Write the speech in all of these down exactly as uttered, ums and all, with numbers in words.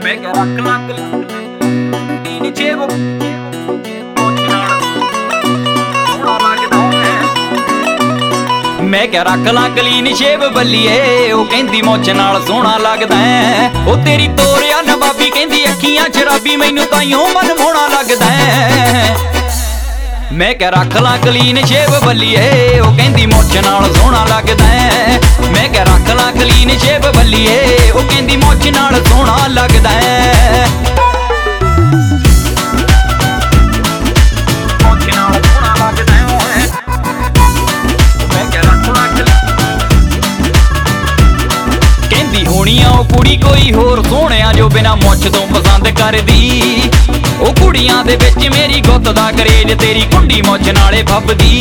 मैं क्या रख ला कलीन जेब मैं क्या रख ला कलीन शेब बल्लीए ओ कहंदी मुछ नाल सोहना लगदा है ओ तेरी तोरिया नवाबी कहंदी अखियां शराबी मैनू ताइयों मन मोहना लगदा है मैं क्या रख ला कलीन शेब बल्लीए ओ कहंदी मुछ नाल सोहना लगदा है मैं क्या रख ला कलीन शेब बल्लीए ओ कहंदी मुछ नाल सोहना लगदा है कुड़ी कोई होर सोहणिया जो बिना मुछ तो पसंद करदी ओ कुड़ियां दे विच मेरी गुत्त दा करेज तेरी कुंडी मुछ नाले फबदी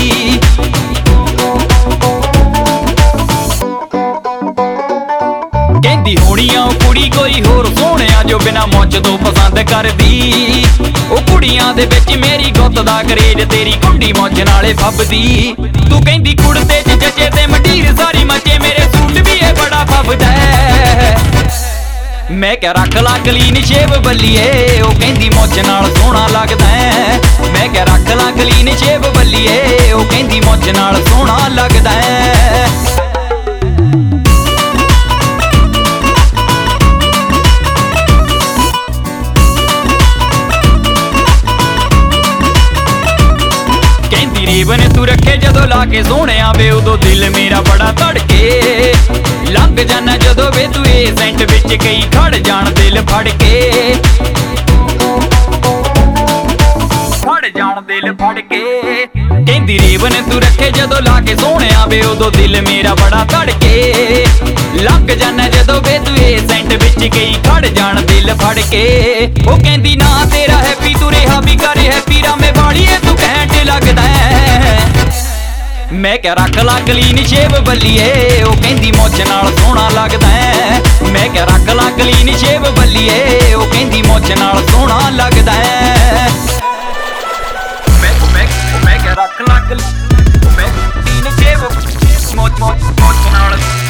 कहंदी होनी आ कुड़ी कोई होर सोहणिया जो बिना मुछ तो पसंद करदी ओ कुड़ियां दे विच मेरी गुत्त दा करेज तेरी कुंडी मुछ नाले फबदी तू कहंदी कुड़ते च जचे ते मंडीर सारी मचे मेरे सूट भी ए बड़ा फबदा मैं क्या रख ला कलीन शेब बल्लीए ओ कहंदी मुछ नाल सोहना लगदा है मैं क्या रख ला कलीन शेब बल्लीए ओ कहंदी मुछ नाल सोहना लगदा है कहंदी रेवन तू रखे जदों ला के सोहणिया वे उदों दिल मेरा बड़ा धड़के लंघ जाना जदों वे तू ए सेंट विच कई खड़ जान दिल फड़ के खड़ जान दिल फड़ के कहंदी रेवन तू रखे जदों ला के सोहणिया वे उदों दिल मेरा बड़ा धड़के लंघ जाना जदों वे तू ए सेंट विच कई खड़ जान दिल फड़ के ओ कहंदी ना तेरा हैप्पी तू रेहा भी कर हैप्पी रामे वालीए तू घैंट लगदा है मैं क्या रख ला कलीन शेब बल्लीए ओ कहंदी मुछ नाल सोहना लगदा है मैं क्या रख ला कलीन शेब बल्लीए ओ कहंदी मुछ नाल सोहना लगदा है मैं मैं मैं क्या रख ला कलीन शेब मुछ मुछ मुछ नाल